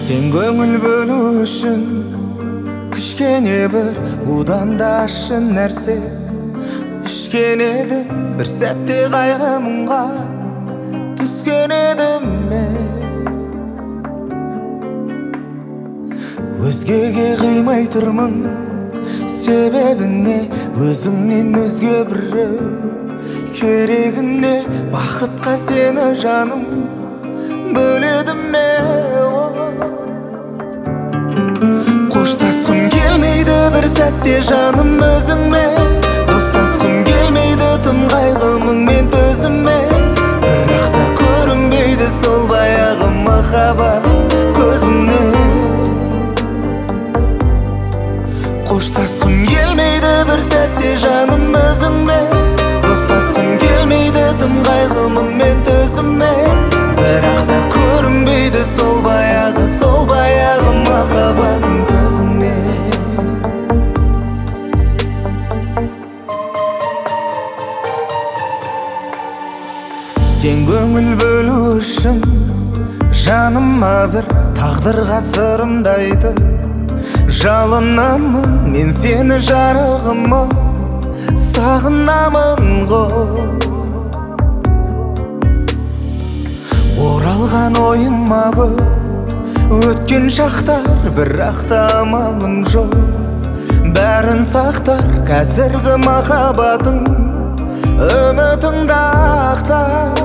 Сен көңіл бөлу үшін кішкене бір удан да шын нәрсе ішкен едім, бір сәтте қайғы мұңға түскен едім мен. Өзгеге қимай тұрмын, себебіне өзіңнен өзге біреу керегіне. Бақытқа сені жаным бөледім мен. Қоштасқым келмейді бір сәтте жаным өзіңмен, достасқым келмейді тым қайғы мұңмен төзіммен. Бірақ та көрінбейді сол баяғы махаббат көзіңнен. Қоштасқым келмейді бір сәтте жаным өзіңмен, достасқым келмейді тым қайғы мұңмен төзіммен. Бірақ та көрінбейді сол баяғы махаббатым көзіңнен. Сен көңіл бөлу үшін жаныма бір тағдырға сырымды айтып жалынамын, мен сені жарығыма сағынамын ғой. Оралған ойыма көп өткен шақтар, бірақ та амалым жоқ. Бәрін сақтар қазіргі махаббатың, үмітіңді ақтар.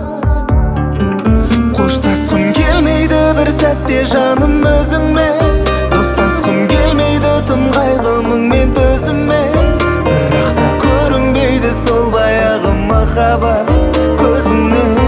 Қоштасқым келмейді бір сәтте жаным өзіңмен, достасқым келмейді тым қайғы мұңмен төзіммен. Бірақ та көрінбейді сол баяғы махаббат көзіңнен.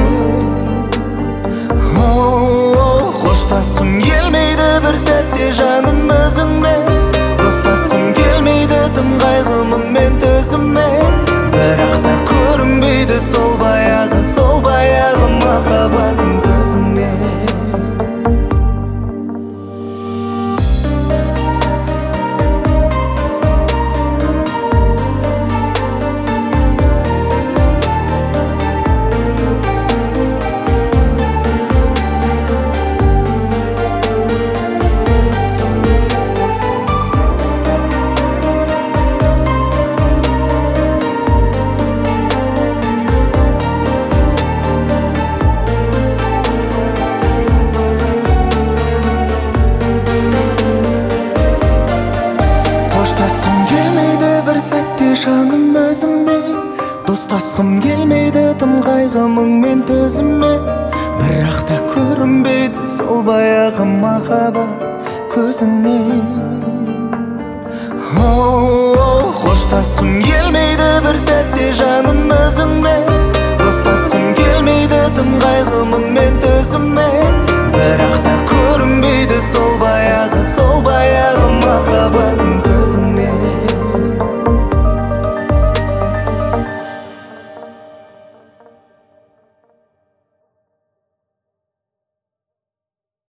Қоштасқым келмейді бір сәтте жаным өзіңмен, достасқым келмейді тым қайғы мұңмен төзіммен. Бірақ та көрінбейді сол баяғы махаббатым көзіңнен. Жаным өзіңмен, достасқым келмейді тым қайғы мұңмен төзіммен. Бірақ та көрінбейді сол баяғы махаббат көзіңнен. Қоштасқым келмейді бір сәтте жаным